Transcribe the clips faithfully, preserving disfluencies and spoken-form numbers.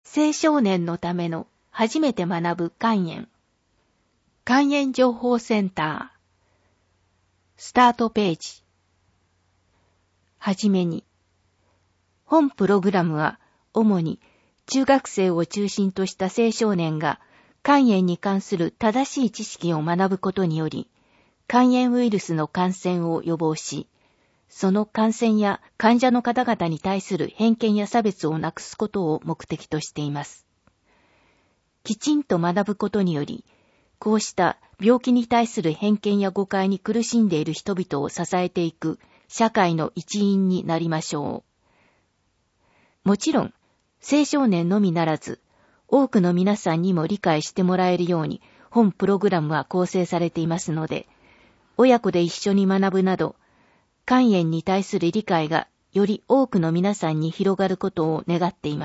青少年のための初めて学ぶ肝炎。肝炎情報センター。スタートページ。はじめに。本プログラムは主に中学生を中心とした青少年が肝炎に関する正しい知識を学ぶことにより、肝炎ウイルスの感染を予防し、その感染や患者の方々に対する偏見や差別をなくすことを目的としています。きちんと学ぶことにより、こうした病気に対する偏見や誤解に苦しんでいる人々を支えていく社会の一員になりましょう。もちろん、青少年のみならず、多くの皆さんにも理解してもらえるように本プログラムは構成されていますので、親子で一緒に学ぶなど、肝炎に対する理解がより多くの皆さんに広がることを願っています。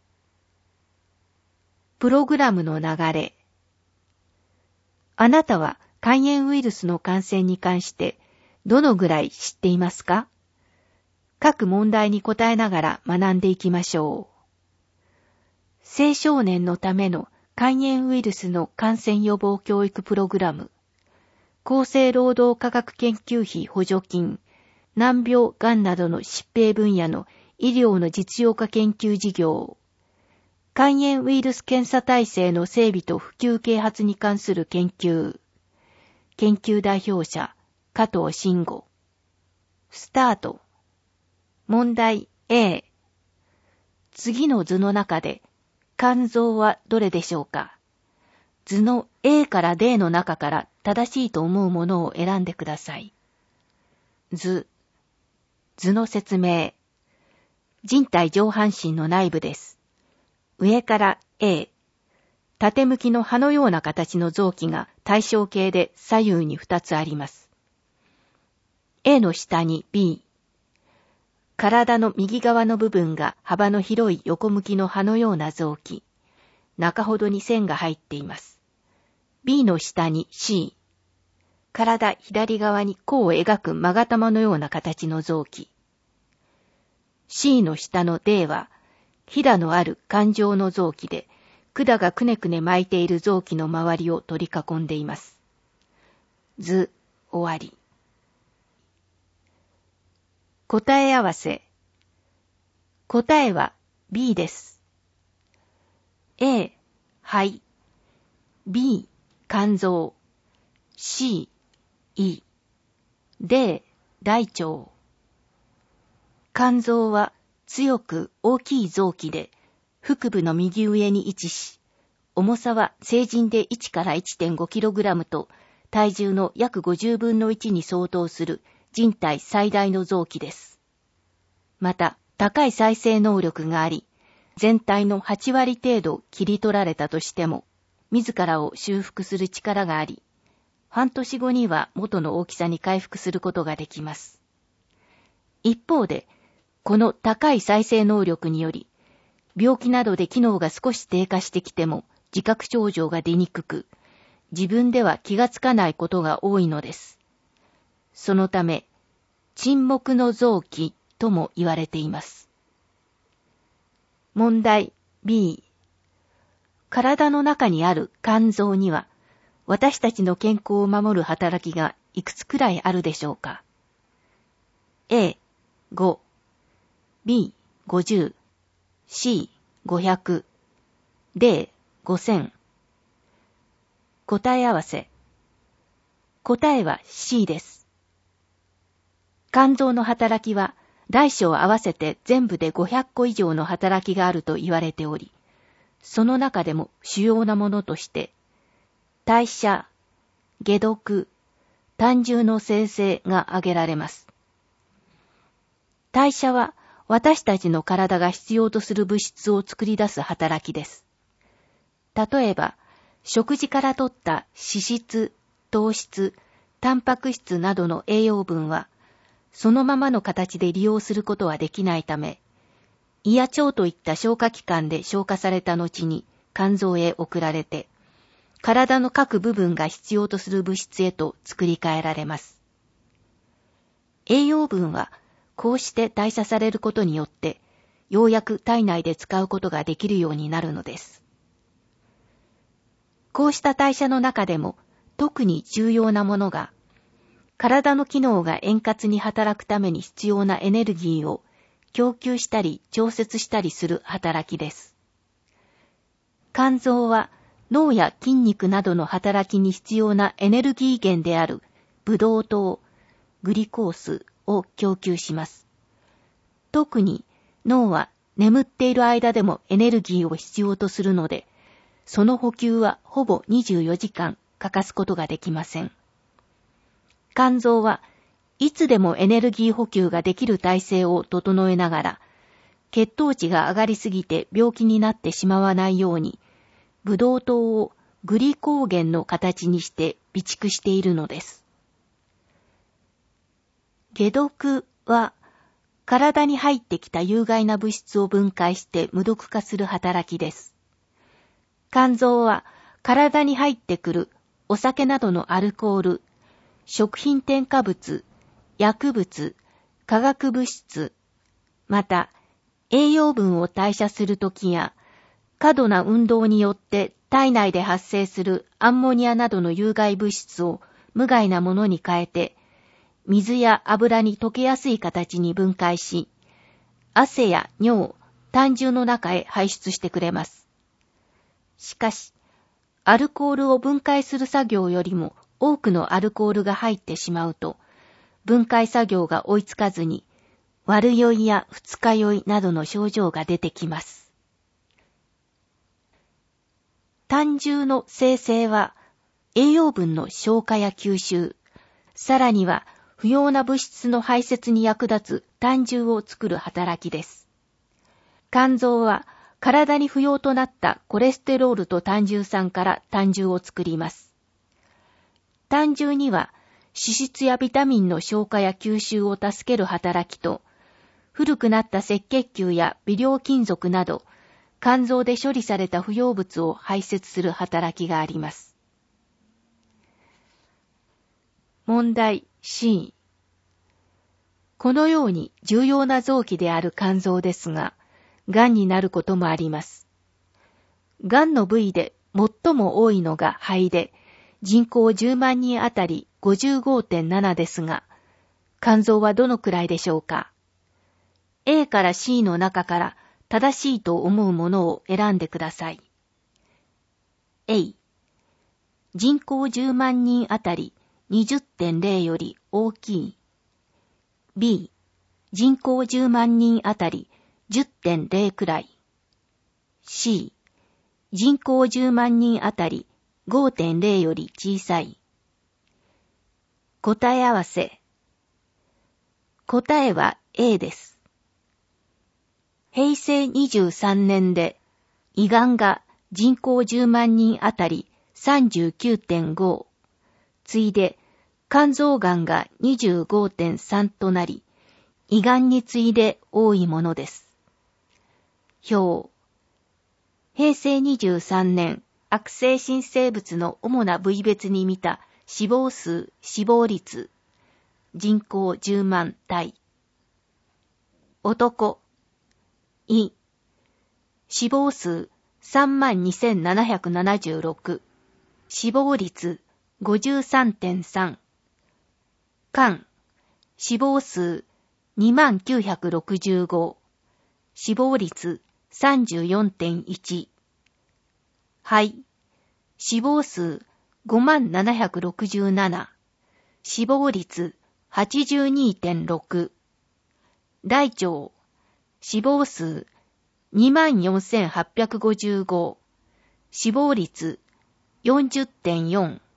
プログラムの流れ。あなたは肝炎ウイルスの感染に関してどのぐらい知っていますか？各問題に答えながら学んでいきましょう。青少年のための肝炎ウイルスの感染予防教育プログラム。厚生労働科学研究費補助金、難病、がんなどの疾病分野の医療の実用化研究事業、肝炎ウイルス検査体制の整備と普及啓発に関する研究、研究代表者、加藤慎吾。スタート。問題 A。次の図の中で、肝臓はどれでしょうか？図の A から D の中から正しいと思うものを選んでください。図。図の説明。人体上半身の内部です。上から A。縦向きの葉のような形の臓器が対称形で左右にふたつあります。A の下に B。体の右側の部分が幅の広い横向きの葉のような臓器。中ほどに線が入っています。B の下に C。体左側に弧を描く勾玉のような形の臓器。C の下の D は、ひだのある肝状の臓器で、管がくねくね巻いている臓器の周りを取り囲んでいます。図、終わり。答え合わせ。答えは B です。A、肺。B、肝臓。C、胃。D、大腸。肝臓は強く大きい臓器で、腹部の右上に位置し、重さは成人でいちから いってんごキログラムと体重の約ごじゅうぶんのいちに相当する人体最大の臓器です。また、高い再生能力があり、全体のはちわり程度切り取られたとしても、自らを修復する力があり、半年後には元の大きさに回復することができます。一方で、この高い再生能力により、病気などで機能が少し低下してきても自覚症状が出にくく、自分では気がつかないことが多いのです。そのため、沈黙の臓器とも言われています。問題 B。体の中にある肝臓には、私たちの健康を守る働きがいくつくらいあるでしょうか？ A、ご、B、ごじゅう、C、ごひゃく、D、ごせん。答え合わせ。答えは C です。肝臓の働きは、大小合わせて全部でごひゃっこ以上の働きがあると言われており、その中でも主要なものとして、代謝、解毒、胆汁の生成が挙げられます。代謝は私たちの体が必要とする物質を作り出す働きです。例えば、食事から取った脂質、糖質、タンパク質などの栄養分は、そのままの形で利用することはできないため、胃や腸といった消化器官で消化された後に肝臓へ送られて、体の各部分が必要とする物質へと作り変えられます。栄養分はこうして代謝されることによって、 ようやく体内で使うことができるようになるのです。こうした代謝の中でも特に重要なものが、体の機能が円滑に働くために必要なエネルギーを供給したり調節したりする働きです。肝臓は脳や筋肉などの働きに必要なエネルギー源であるブドウ糖、グリコースを供給します。特に脳は眠っている間でもエネルギーを必要とするので、その補給はほぼにじゅうよじかん欠かすことができません。肝臓はいつでもエネルギー補給ができる体制を整えながら、血糖値が上がりすぎて病気になってしまわないように、ブドウ糖をグリコーゲンの形にして備蓄しているのです。解毒は、体に入ってきた有害な物質を分解して無毒化する働きです。肝臓は体に入ってくるお酒などのアルコール、食品添加物、薬物、化学物質、また栄養分を代謝するときや過度な運動によって体内で発生するアンモニアなどの有害物質を無害なものに変えて、水や油に溶けやすい形に分解し、汗や尿、胆汁の中へ排出してくれます。しかし、アルコールを分解する作業よりも多くのアルコールが入ってしまうと、分解作業が追いつかずに、悪酔いや二日酔いなどの症状が出てきます。胆汁の生成は、栄養分の消化や吸収、さらには不要な物質の排泄に役立つ胆汁を作る働きです。肝臓は体に不要となったコレステロールと胆汁酸から胆汁を作ります。胆汁には脂質やビタミンの消化や吸収を助ける働きと、古くなった赤血球や微量金属など、肝臓で処理された不要物を排泄する働きがあります。問題 C。このように重要な臓器である肝臓ですが、癌になることもあります。癌の部位で最も多いのが肺で、人口じゅうまんにんあたり ごじゅうごてんなな ですが、肝臓はどのくらいでしょうか？ A から C の中から正しいと思うものを選んでください。A、人口じゅうまんにんあたり にじゅってんゼロ より大きい。B、人口じゅうまんにんあたり じゅってんゼロ くらい。C、人口じゅうまんにんあたり ごてんゼロ より小さい。答え合わせ。答えは A です。へいせいにじゅうさんねんで胃がんが人口じゅうまんにんあたり さんじゅうきゅうてんご、次いで肝臓がんが にじゅうごてんさん となり、胃がんに次いで多いものです。表。へいせいにじゅうさんねん、悪性新生物の主な部位別に見た死亡数、死亡率、人口じゅうまん対。男、胃、死亡数 さんまんにせんななひゃくななじゅうろく、死亡率 ごじゅうさんてんさん。肝、死亡数 にまんきゅうひゃくろくじゅうご、死亡率 さんじゅうよんてんいち。肺、死亡数 ごまんななひゃくろくじゅうなな、死亡率 はちじゅうにてんろく。大腸、死亡数 にまんよんせんはっぴゃくごじゅうご、死亡率 よんじゅってんよん。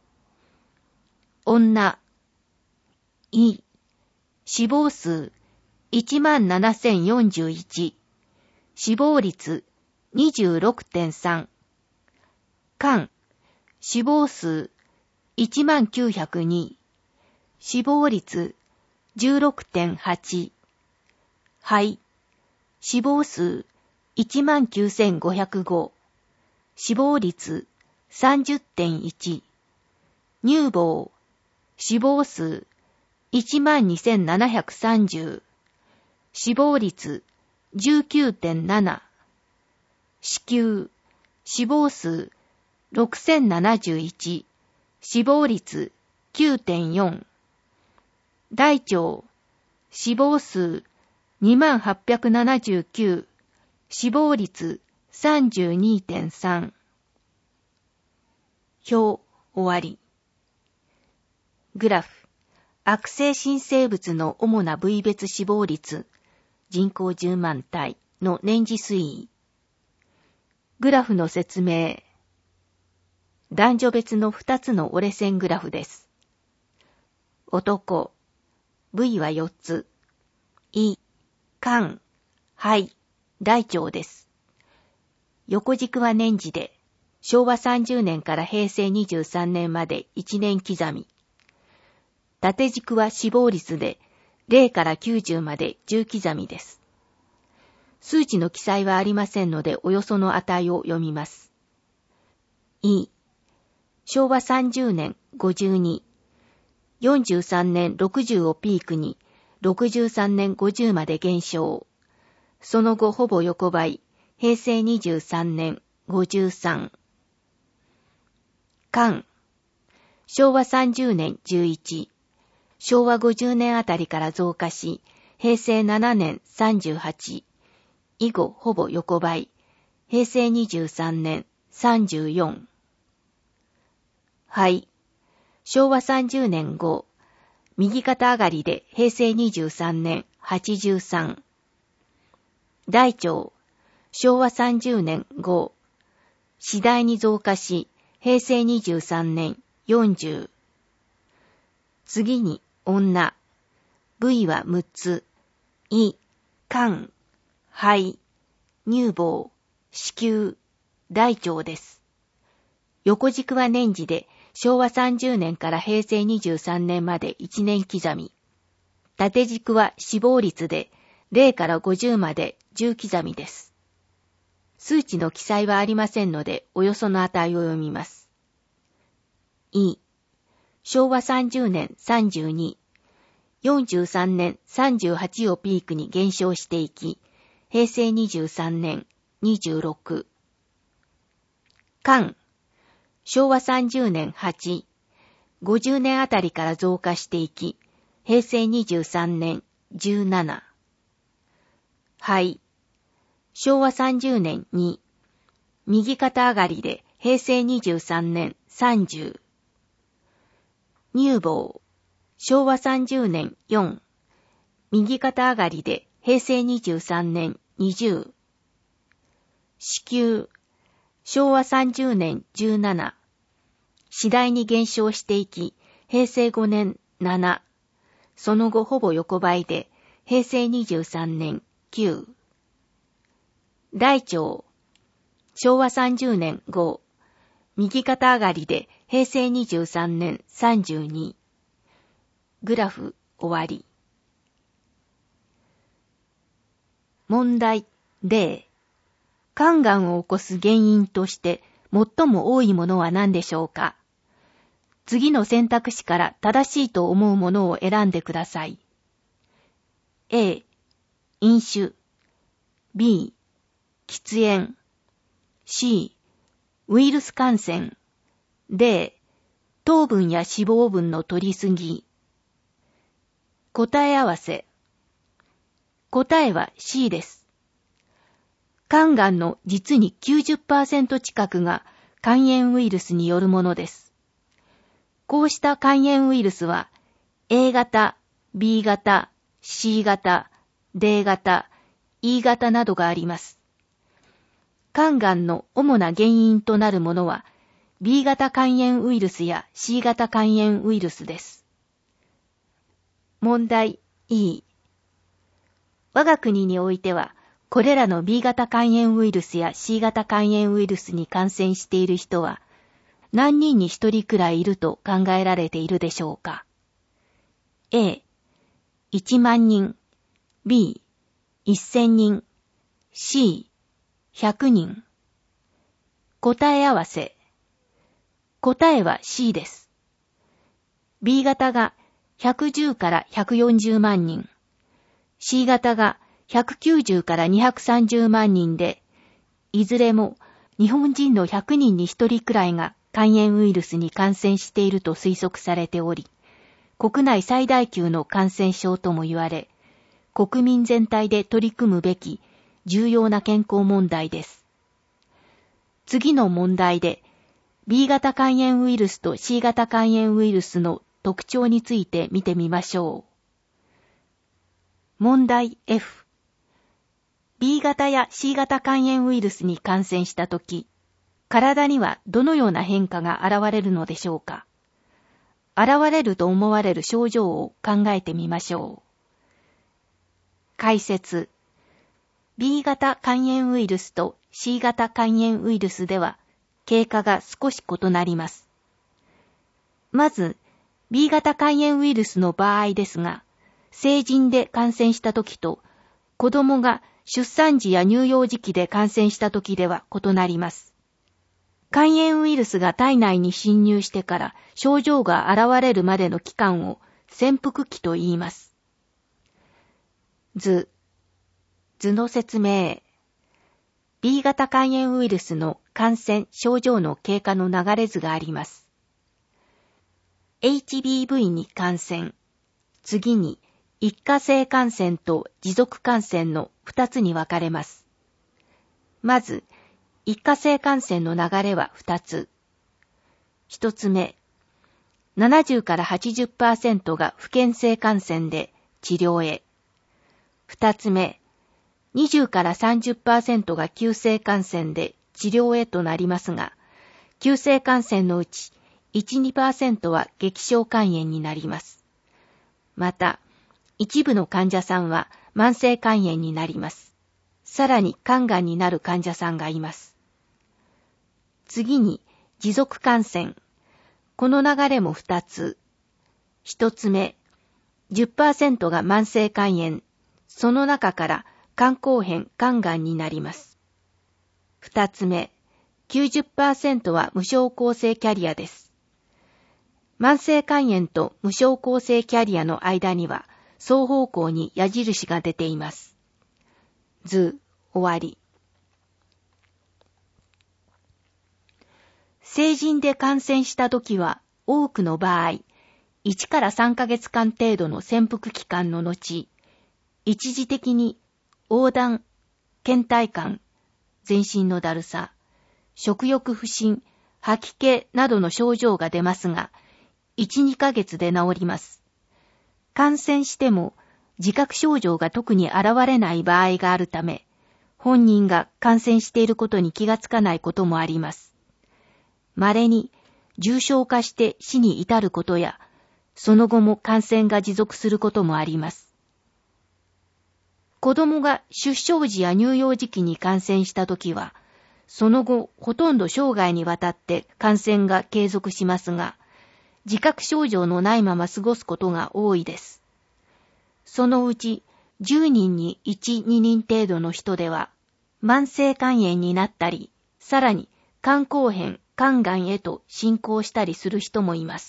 女、胃、死亡数 いちまんななせんよんじゅういち、死亡率 にじゅうろくてんさん。肝、死亡数 いちまんきゅうひゃくに、死亡率 じゅうろくてんはち。肺、死亡数 いちまんきゅうせんごひゃくご、死亡率 さんじゅってんいち。乳房、死亡数 いちまんにせんななひゃくさんじゅう、死亡率じゅうきゅうてんなな、子宮、死亡数ろくせんななじゅういち、死亡率 きゅうてんよん、大腸、死亡数にまんはっぴゃくななじゅうきゅう、死亡率 さんじゅうにてんさん。表、終わり。グラフ、悪性新生物の主な部位別死亡率、人口じゅうまんたいの年次推移。グラフの説明。男女別のふたつの折れ線グラフです。男、部位はよっつ。胃、肝、肺、大腸です。横軸は年次で、しょうわさんじゅうねんからへいせいにじゅうさんねんまでいちねん刻み。縦軸は死亡率で、ゼロからきゅうじゅうまでじゅう刻みです。数値の記載はありませんので、およその値を読みます。胃、しょうわさんじゅうねんごじゅうに、よんじゅうさんねんろくじゅうをピークに、ろくじゅうさんねんごじゅうまで減少。その後ほぼ横ばい、へいせいにじゅうさんねんごじゅうさん。肝、しょうわさんじゅうねんじゅういち、しょうわごじゅうねんあたりから増加し、へいせいななねんさんじゅうはち、以後ほぼ横ばい、へいせいにじゅうさんねんさんじゅうよん。肺、しょうわさんじゅうねんご、右肩上がりでへいせいにじゅうさんねんはちじゅうさん。大腸、しょうわさんじゅうねんご、次第に増加し、へいせいにじゅうさんねんよんじゅう。次に女、部位はむっつ、胃、肝、肺、乳房、子宮、大腸です。横軸は年次で、しょうわさんじゅうねんからへいせいにじゅうさんねんまでいちねん刻み。縦軸は死亡率で、ゼロからごじゅうまでじゅう刻みです。数値の記載はありませんので、およその値を読みます。胃、しょうわさんじゅうねんさんじゅうに、よんじゅうさんねんさんじゅうはちをピークに減少していき、へいせいにじゅうさんねんにじゅうろく。肝、しょうわさんじゅうねんはち、ごじゅうねんあたりから増加していき、へいせいにじゅうさんねんじゅうなな。肺、しょうわさんじゅうねんに、右肩上がりでへいせいにじゅうさんねんさんじゅう。乳房、しょうわさんじゅうねんよん、右肩上がりでへいせいにじゅうさんねんにじゅう。子宮、しょうわさんじゅうねんじゅうなな、次第に減少していき、へいせいごねんなな、その後ほぼ横ばいで、へいせいにじゅうさんねんきゅう。大腸、しょうわさんじゅうねんご、右肩上がりでへいせいにじゅうさんねんさんじゅうに。グラフ終わり。問題ゼロ。肝がんを起こす原因として最も多いものは何でしょうか？次の選択肢から正しいと思うものを選んでください。A、飲酒。B、喫煙。C、ウイルス感染。D、糖分や脂肪分の摂りすぎ。答え合わせ。答えは C です。肝がんの実に きゅうじゅっパーセント 近くが肝炎ウイルスによるものです。こうした肝炎ウイルスは A 型、B 型、C 型、D 型、E 型などがあります。肝がんの主な原因となるものは B 型肝炎ウイルスや C 型肝炎ウイルスです。問題 E。我が国においては、これらの B 型肝炎ウイルスや C 型肝炎ウイルスに感染している人は、何人に一人くらいいると考えられているでしょうか？ A、いちまんにん。B、せんにん。C、ひゃくにん。答え合わせ。答えは C です。B 型がひゃくじゅうからひゃくよんじゅうまんにん。C 型がひゃくきゅうじゅうからにひゃくさんじゅうまんにんで、いずれも日本人のひゃくにんにひとりくらいが肝炎ウイルスに感染していると推測されており、国内最大級の感染症とも言われ、国民全体で取り組むべき重要な健康問題です。次の問題で、ビー 型肝炎ウイルスと シー 型肝炎ウイルスの特徴について見てみましょう。問題 エフ。ビー 型や シー 型肝炎ウイルスに感染したとき、体にはどのような変化が現れるのでしょうか。現れると思われる症状を考えてみましょう。解説。ビー 型肝炎ウイルスと シー 型肝炎ウイルスでは経過が少し異なります。まず、ビー 型肝炎ウイルスの場合ですが、成人で感染したときと子供が出産時や乳幼児期で感染したときでは異なります。肝炎ウイルスが体内に侵入してから症状が現れるまでの期間を潜伏期と言います。図。図の説明。ビー 型肝炎ウイルスの感染・症状の経過の流れ図があります。エイチビーブイ に感染。次に、一過性感染と持続感染の二つに分かれます。まず、一過性感染の流れは二つ。一つ目、ななじゅうから はちじゅっパーセント が不検性感染で治療へ。二つ目、にじゅうから さんじゅっパーセント が急性感染で治療へとなりますが、急性感染のうち いち、にパーセント は激小肝炎になります。また、一部の患者さんは慢性肝炎になります。さらに肝がんになる患者さんがいます。次に、持続感染。この流れも二つ。一つ目、じゅっパーセント が慢性肝炎。その中から肝硬変、肝がんになります。二つ目、きゅうじゅっパーセント は無症候性キャリアです。慢性肝炎と無症候性キャリアの間には双方向に矢印が出ています。図、終わり。成人で感染したときは多くの場合、いちからさんかげつかん程度の潜伏期間の後、一時的に黄疸、倦怠感、全身のだるさ、食欲不振、吐き気などの症状が出ますが、いち、にかげつで治ります。感染しても自覚症状が特に現れない場合があるため、本人が感染していることに気がつかないこともあります。稀に重症化して死に至ることや、その後も感染が持続することもあります。子供が出生時や乳幼児期に感染したときは、その後ほとんど生涯にわたって感染が継続しますが、自覚症状のないまま過ごすことが多いです。そのうちじゅうにんにいち、ににん程度の人では、慢性肝炎になったり、さらに肝硬変、肝がんへと進行したりする人もいます。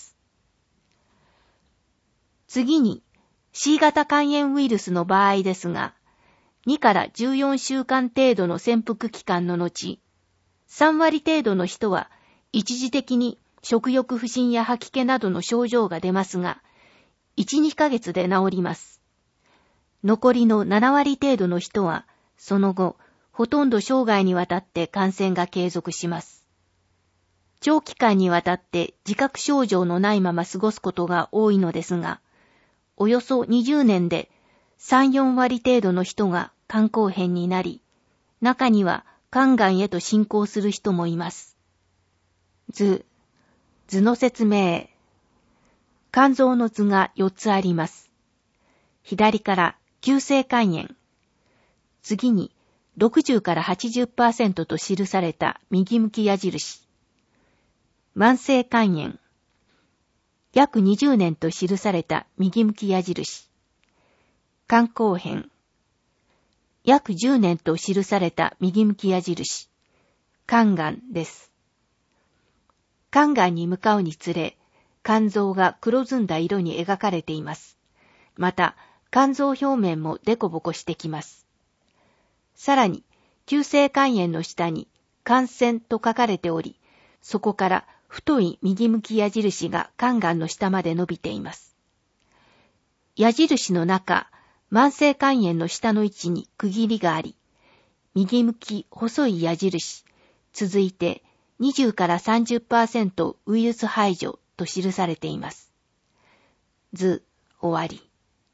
次に シー 型肝炎ウイルスの場合ですが、にからじゅうよんしゅうかん程度の潜伏期間の後、さんわり程度の人は一時的に食欲不振や吐き気などの症状が出ますが、いち、にかげつで治ります。残りのななわり程度の人は、その後、ほとんど生涯にわたって感染が継続します。長期間にわたって自覚症状のないまま過ごすことが多いのですが、およそにじゅうねんでさん、よんわり程度の人が肝硬変になり、中には肝がんへと進行する人もいます。図、図の説明。肝臓の図がよっつあります。左から急性肝炎。次にろくじゅうから はちじゅっパーセント と記された右向き矢印。慢性肝炎。約にじゅうねんと記された右向き矢印。肝硬変。約じゅうねんと記された右向き矢印。肝がんです。肝がんに向かうにつれ、肝臓が黒ずんだ色に描かれています。また、肝臓表面もデコボコしてきます。 さらに、急性肝炎の下に感染と書かれており、そこから太い右向き矢印が肝がんの下まで伸びています。矢印の中、慢性肝炎の下の位置に区切りがあり、右向き細い矢印、続いてにじゅうからさんじゅっパーセント ウイルス排除と記されています。図、終わり。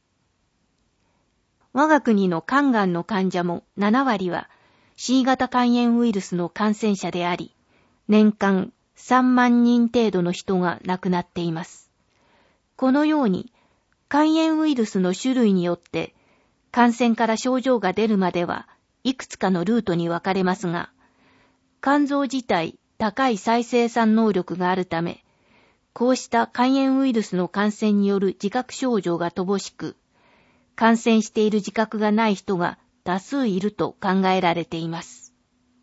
我が国の肝がんの患者もななわりは C 型肝炎ウイルスの感染者であり、年間さんまんにん程度の人が亡くなっています。このように、肝炎ウイルスの種類によって、感染から症状が出るまではいくつかのルートに分かれますが、肝臓自体高い再生産能力があるため、こうした肝炎ウイルスの感染による自覚症状が乏しく、感染している自覚がない人が多数いると考えられています。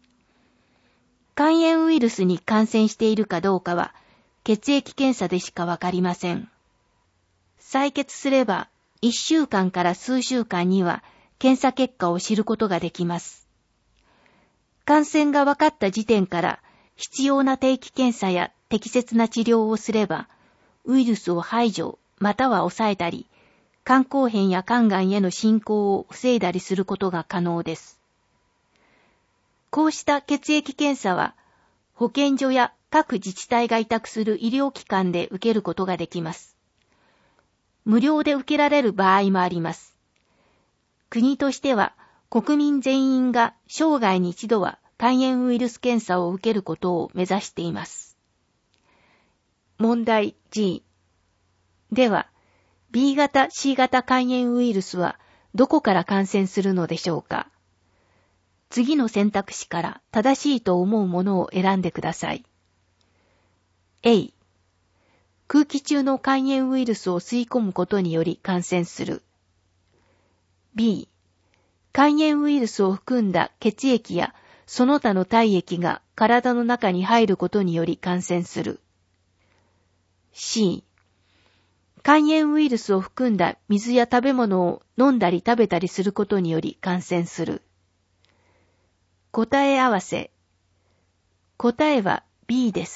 肝炎ウイルスに感染しているかどうかは、血液検査でしかわかりません。採血すれば、いっしゅうかんから数週間には検査結果を知ることができます。感染が分かった時点から必要な定期検査や適切な治療をすれば、ウイルスを排除または抑えたり、肝硬変や肝がんへの進行を防いだりすることが可能です。こうした血液検査は、保健所や各自治体が委託する医療機関で受けることができます。無料で受けられる場合もあります。国としては、国民全員が生涯に一度は肝炎ウイルス検査を受けることを目指しています。問題 G。では、B 型 C 型肝炎ウイルスはどこから感染するのでしょうか。次の選択肢から正しいと思うものを選んでください。A、空気中の肝炎ウイルスを吸い込むことにより感染する。B、肝炎ウイルスを含んだ血液やその他の体液が体の中に入ることにより感染する。C、肝炎ウイルスを含んだ水や食べ物を飲んだり食べたりすることにより感染する。答え合わせ。答えは B です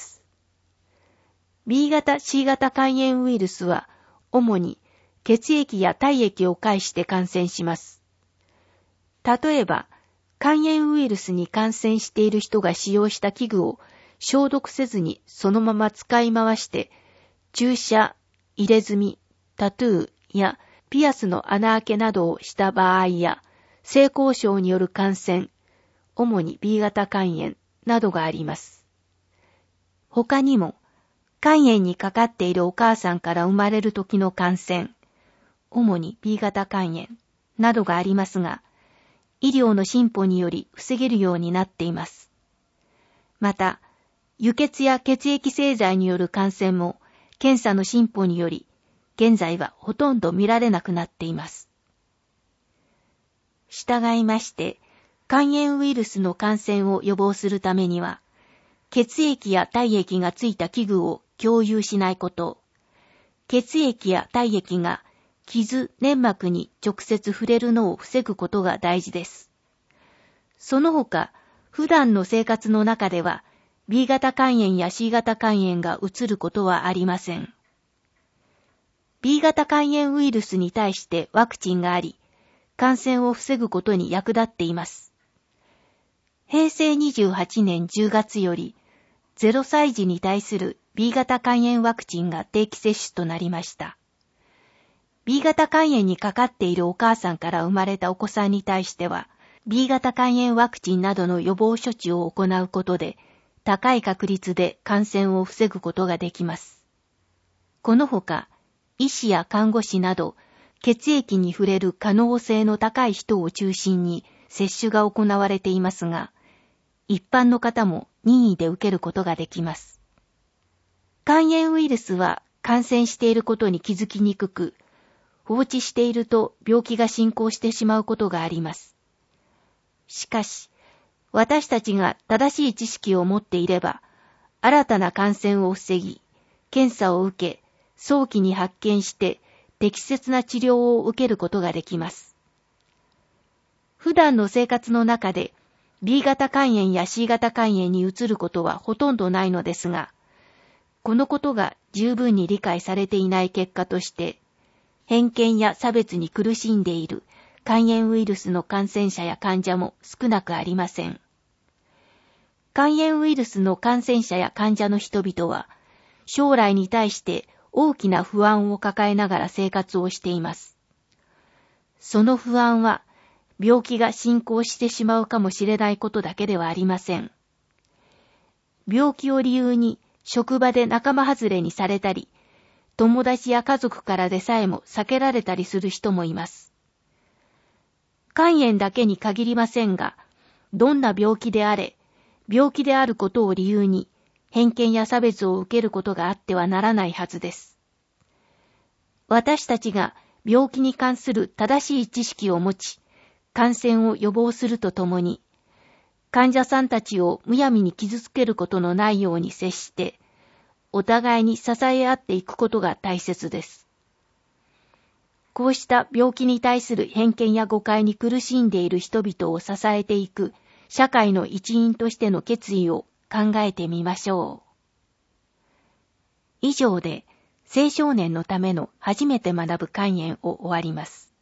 。B 型 C 型肝炎ウイルスは主に血液や体液を介して感染します。例えば、肝炎ウイルスに感染している人が使用した器具を消毒せずにそのまま使い回して注射、入れ墨、タトゥーやピアスの穴開けなどをした場合や、性交渉による感染、主に B 型肝炎などがあります。他にも、肝炎にかかっているお母さんから生まれる時の感染、主に B 型肝炎などがありますが、医療の進歩により防げるようになっています。また、輸血や血液製剤による感染も、検査の進歩により、現在はほとんど見られなくなっています。したがいまして、肝炎ウイルスの感染を予防するためには、血液や体液がついた器具を共有しないこと、血液や体液が傷、粘膜に直接触れるのを防ぐことが大事です。その他、普段の生活の中では、B 型肝炎や C 型肝炎がうつることはありません。B 型肝炎ウイルスに対してワクチンがあり、感染を防ぐことに役立っています。へいせいにじゅうはちねんじゅうがつより、ゼロさい児に対する B 型肝炎ワクチンが定期接種となりました。B 型肝炎にかかっているお母さんから生まれたお子さんに対しては、B 型肝炎ワクチンなどの予防処置を行うことで、高い確率で感染を防ぐことができます。このほか、医師や看護師など、血液に触れる可能性の高い人を中心に接種が行われていますが、一般の方も任意で受けることができます。肝炎ウイルスは感染していることに気づきにくく、放置していると病気が進行してしまうことがあります。しかし、私たちが正しい知識を持っていれば、新たな感染を防ぎ、検査を受け、早期に発見して適切な治療を受けることができます。 普段の生活の中で ビー 型肝炎や シー 型肝炎に移ることはほとんどないのですが、このことが十分に理解されていない結果として、偏見や差別に苦しんでいる肝炎ウイルスの感染者や患者も少なくありません。肝炎ウイルスの感染者や患者の人々は、将来に対して大きな不安を抱えながら生活をしています。その不安は、病気が進行してしまうかもしれないことだけではありません。病気を理由に職場で仲間外れにされたり、友達や家族からでさえも避けられたりする人もいます。肝炎だけに限りませんが、どんな病気であれ、病気であることを理由に偏見や差別を受けることがあってはならないはずです。私たちが病気に関する正しい知識を持ち、感染を予防するとともに、患者さんたちをむやみに傷つけることのないように接して、お互いに支え合っていくことが大切です。こうした病気に対する偏見や誤解に苦しんでいる人々を支えていく社会の一員としての決意を考えてみましょう。以上で青少年のための初めて学ぶ肝炎を終わります。